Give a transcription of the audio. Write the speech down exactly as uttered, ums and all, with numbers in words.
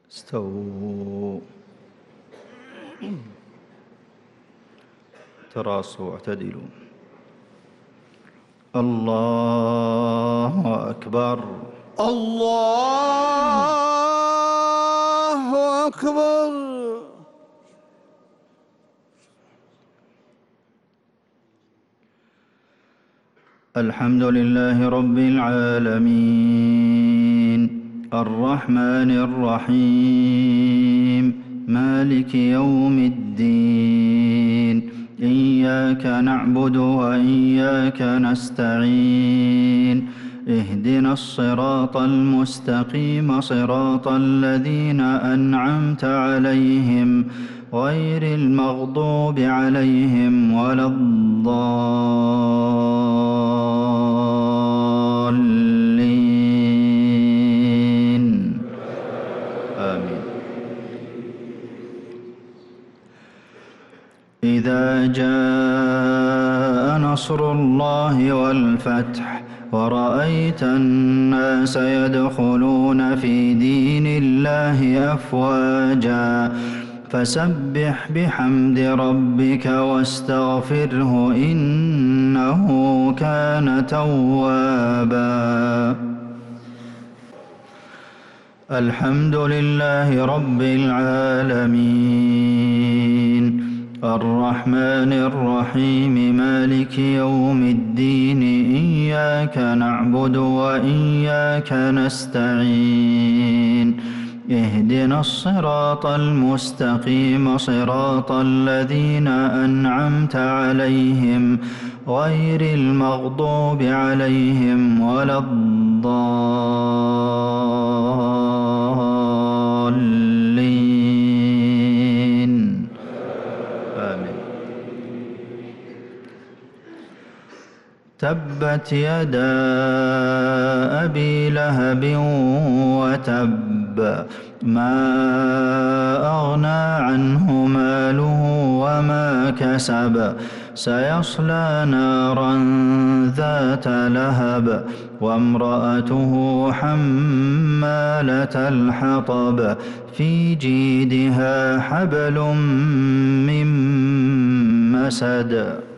استووا. تراصوا واعتدلوا. الله أكبر. الله أكبر. الحمد لله رب العالمين الرحمن الرحيم مالك يوم الدين إياك نعبد وإياك نستعين اهدنا الصراط المستقيم صراط الذين أنعمت عليهم غير المغضوب عليهم ولا الضالين آمين. إذا جاء نصر الله والفتح ورأيت الناس يدخلون في دين الله أفواجا فسبح بحمد ربك واستغفره إنه كان توابا. الحمد لله رب العالمين الرحمن الرحيم مالك يوم الدين إياك نعبد وإياك نستعين اهدنا الصراط المستقيم صراط الذين أنعمت عليهم غير المغضوب عليهم ولا الضالين آمين. تبت يدا أبي لهب وتب ما أغنى عنه ماله وما كسب سيصلى نارا ذات لهب وامرأته حمالة الحطب في جيدها حبل من مسد.